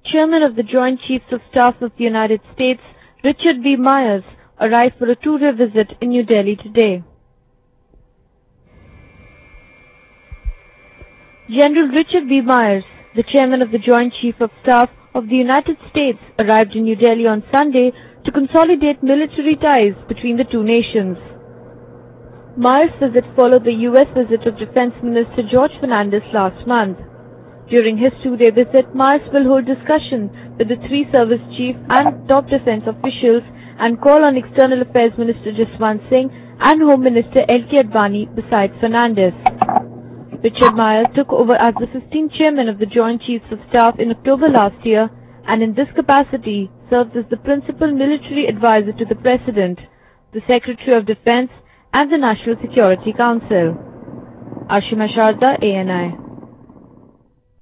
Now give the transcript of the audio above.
Chairman of the Joint Chiefs of Staff of the United States, Richard B. Myers, arrived for a two-day visit in New Delhi today. General Richard B. Myers, the Chairman of the Joint Chiefs of Staff of the United States, arrived in New Delhi on Sunday to consolidate military ties between the two nations. Myers' visit followed the U.S. visit of Defense Minister George Fernandez last month. During his two-day visit, Myers will hold discussion with the three service chiefs and top defense officials and call on External Affairs Minister Jaswant Singh and Home Minister L.K. Advani besides Fernandez. Richard Myers took over as the 15th Chairman of the Joint Chiefs of Staff in October last year and in this capacity serves as the principal military advisor to the President, the Secretary of Defense and the National Security Council. Ashima Sharda, ANI.